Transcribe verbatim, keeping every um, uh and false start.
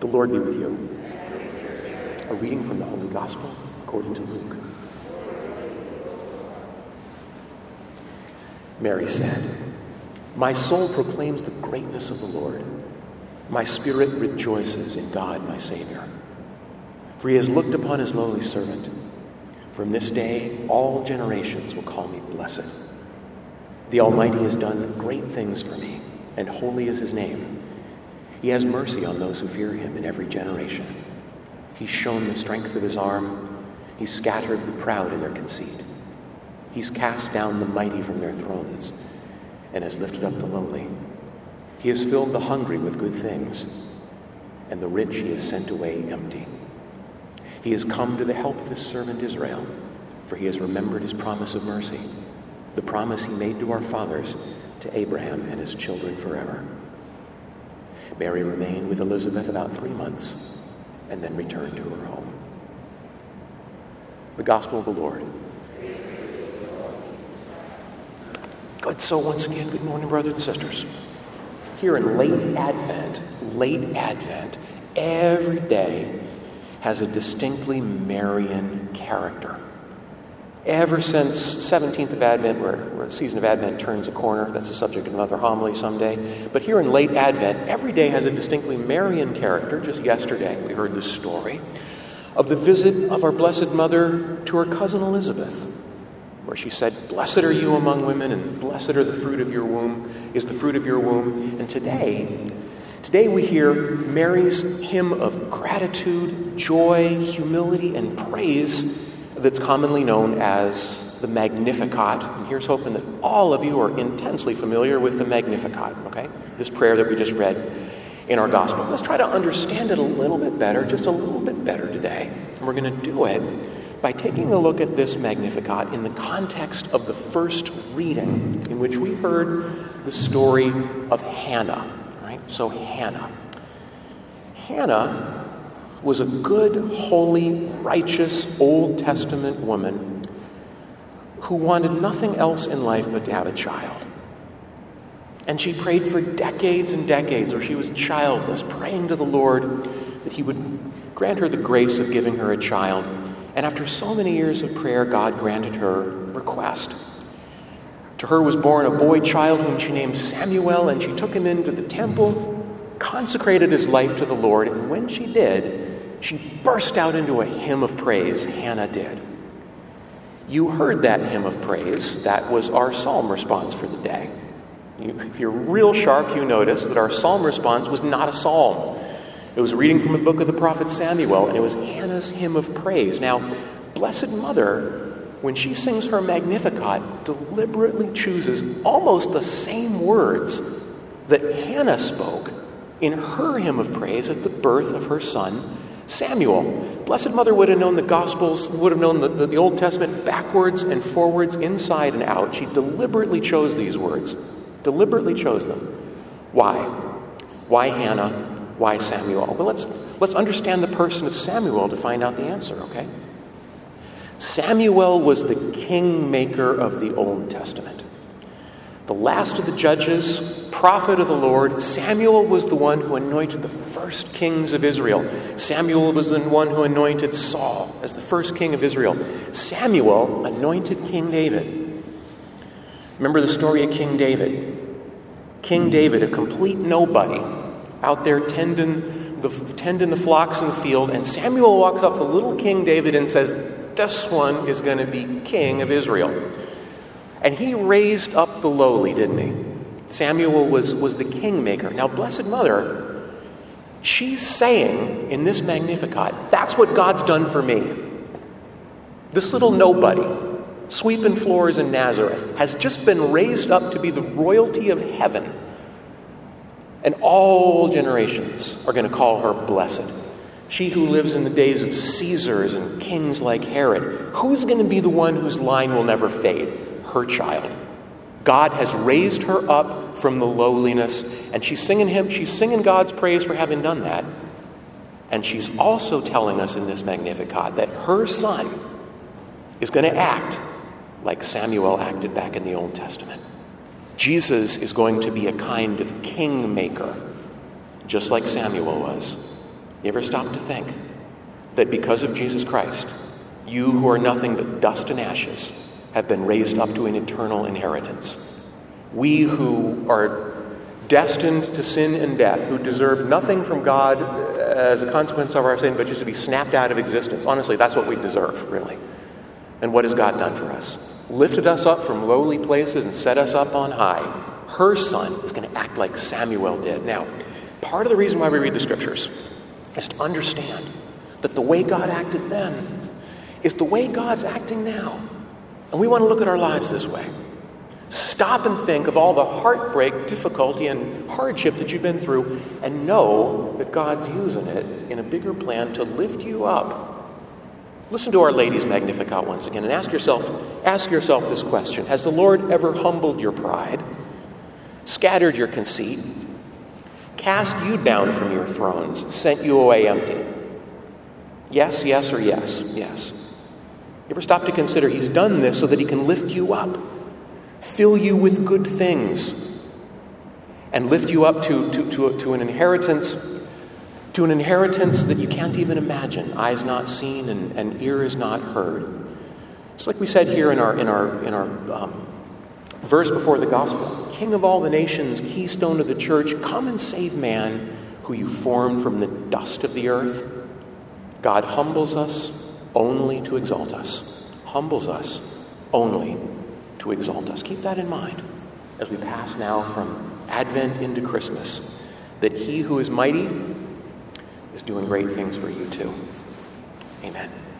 The Lord be with you. A reading from the Holy Gospel according to Luke. Mary said, "My soul proclaims the greatness of the Lord. My spirit rejoices in God, my Savior. For he has looked upon his lowly servant. From this day, all generations will call me blessed. The Almighty has done great things for me, and holy is his name. He has mercy on those who fear him in every generation. He's shown the strength of his arm. He's scattered the proud in their conceit. He's cast down the mighty from their thrones and has lifted up the lowly. He has filled the hungry with good things, and the rich he has sent away empty. He has come to the help of his servant Israel, for he has remembered his promise of mercy, the promise he made to our fathers, to Abraham and his children forever." Mary remained with Elizabeth about three months and then returned to her home. The Gospel of the Lord. Good. So once again, good morning, brothers and sisters. Here in late Advent, late Advent, every day has a distinctly Marian character. Ever since seventeenth of Advent, where, where the season of Advent turns a corner, that's the subject of another homily someday. But here in late Advent, every day has a distinctly Marian character. Just yesterday, we heard the story of the visit of our Blessed Mother to her cousin Elizabeth, where she said, "Blessed are you among women, and blessed are the fruit of your womb, is the fruit of your womb." And today, today we hear Mary's hymn of gratitude, joy, humility, and praise that's commonly known as the Magnificat. And here's hoping that all of you are intensely familiar with the Magnificat, okay? This prayer that we just read in our gospel. Let's try to understand it a little bit better, just a little bit better today. And we're going to do it by taking a look at this Magnificat in the context of the first reading, in which we heard the story of Hannah, right? So Hannah. Hannah was a good, holy, righteous Old Testament woman who wanted nothing else in life but to have a child. And she prayed for decades and decades, or she was childless, praying to the Lord that he would grant her the grace of giving her a child. And after so many years of prayer, God granted her request. To her was born a boy child whom she named Samuel, and she took him into the temple, consecrated his life to the Lord, and when she did, she burst out into a hymn of praise. Hannah did. You heard that hymn of praise. That was our psalm response for the day. You, if you're real sharp, you notice that our psalm response was not a psalm. It was a reading from the book of the prophet Samuel, and it was Hannah's hymn of praise. Now, Blessed Mother, when she sings her Magnificat, deliberately chooses almost the same words that Hannah spoke in her hymn of praise at the birth of her son, Samuel. Blessed Mother would have known the Gospels, would have known the, the, the Old Testament backwards and forwards, inside and out. She deliberately chose these words. Deliberately chose them. Why? Why Hannah? Why Samuel? Well, let's, let's understand the person of Samuel to find out the answer, okay? Samuel was the kingmaker of the Old Testament. The last of the judges, prophet of the Lord, Samuel was the one who anointed the first kings of Israel. Samuel was the one who anointed Saul as the first king of Israel. Samuel anointed King David. Remember the story of King David? King David, a complete nobody, out there tending the, tending the flocks in the field, and Samuel walks up to little King David and says, "This one is going to be king of Israel." And he raised up the lowly, didn't he? Samuel was, was the kingmaker. Now, Blessed Mother, she's saying in this Magnificat, that's what God's done for me. This little nobody, sweeping floors in Nazareth, has just been raised up to be the royalty of heaven. And all generations are going to call her blessed. She who lives in the days of Caesars and kings like Herod. Who's going to be the one whose line will never fade? Her child. God has raised her up from the lowliness, and she's singing him, she's singing God's praise for having done that. And she's also telling us in this Magnificat that her son is going to act like Samuel acted back in the Old Testament. Jesus is going to be a kind of kingmaker, just like Samuel was. You ever stop to think that because of Jesus Christ, you who are nothing but dust and ashes have been raised up to an eternal inheritance? We who are destined to sin and death, who deserve nothing from God as a consequence of our sin, but just to be snapped out of existence. Honestly, that's what we deserve, really. And what has God done for us? Lifted us up from lowly places and set us up on high. Her son is going to act like Samuel did. Now, part of the reason why we read the scriptures is to understand that the way God acted then is the way God's acting now. And we want to look at our lives this way. Stop and think of all the heartbreak, difficulty, and hardship that you've been through, and know that God's using it in a bigger plan to lift you up. Listen to Our Lady's Magnificat once again, and ask yourself, ask yourself this question. Has the Lord ever humbled your pride, scattered your conceit, cast you down from your thrones, sent you away empty? Yes, yes, or yes, yes. You ever stop to consider He's done this so that He can lift you up, fill you with good things, and lift you up to, to, to, to an inheritance, to an inheritance that you can't even imagine, eyes not seen and, and ears not heard. It's like we said here in our in our in our um, verse before the gospel. King of all the nations, keystone of the church, come and save man who you formed from the dust of the earth. God humbles us only to exalt us. Humbles us only to exalt us. Keep that in mind as we pass now from Advent into Christmas, that He who is mighty is doing great things for you too. Amen.